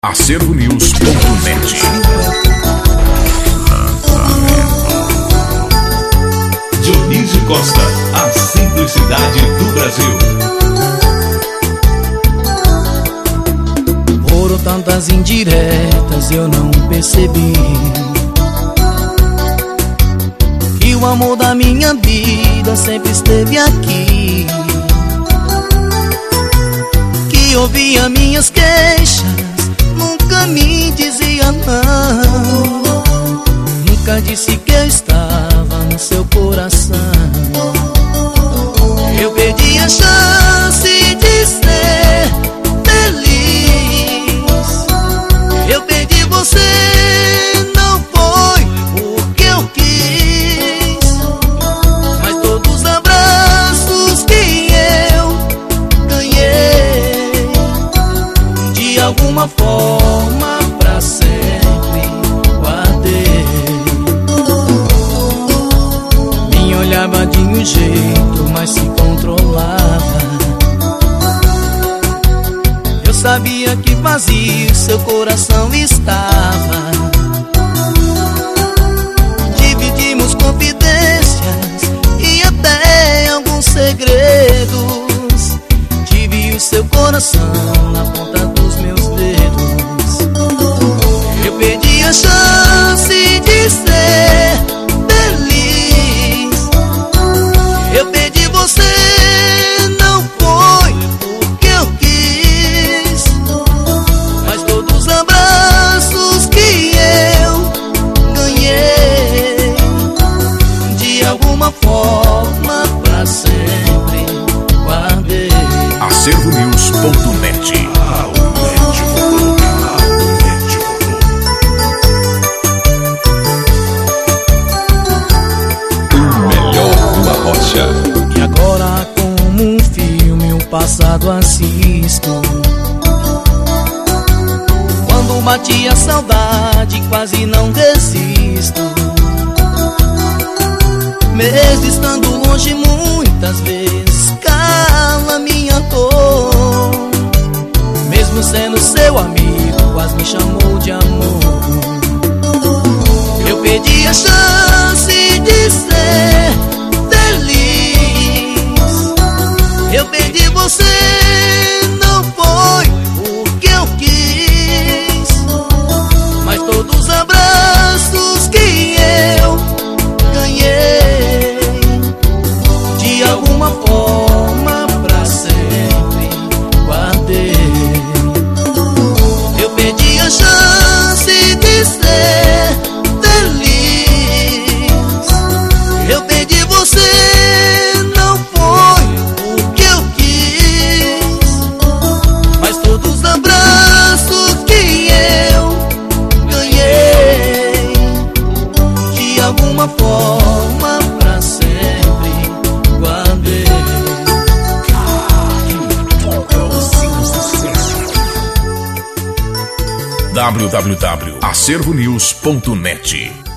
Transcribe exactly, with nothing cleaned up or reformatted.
Acervo News ponto net. Dionísio Costa, a simplicidade do Brasil. Foram tantas indiretas, eu não percebi que o amor da minha vida sempre esteve aqui, que ouvia minhas queixas, nunca me dizia não, nunca disse que eu estava no seu coração. Eu perdi a chance de ser feliz, eu perdi você, não foi o que eu quis, mas todos os abraços que eu ganhei, de alguma forma pra sempre guardei. Me olhava de um jeito, mas se controlava. Eu sabia que vazio seu coração estava. Dividimos confidências e até alguns segredos. Tive o seu coração na ponta dos meus dedos. Eu perdi a chance de ser feliz, eu perdi você, não foi o que eu quis, mas todos os abraços que eu ganhei, de alguma forma pra sempre guardei. Acervo News ponto net. E agora, como um filme, o passado assisto. Quando bate a saudade, quase não resisto. Mesmo estando longe, muitas vezes cala minha dor. Mesmo sendo seu amigo, quase me chamou de amor. Eu perdi a chance de ser feliz, eu perdi você, não foi o que eu quis, mas todos os abraços que eu ganhei, de alguma forma pra sempre guardei. Eu perdi a chance de ser feliz, eu perdi você, não foi o que eu quis, mas todos os abraços que eu ganhei, de alguma forma pra sempre guardei. w w w ponto acervo news ponto net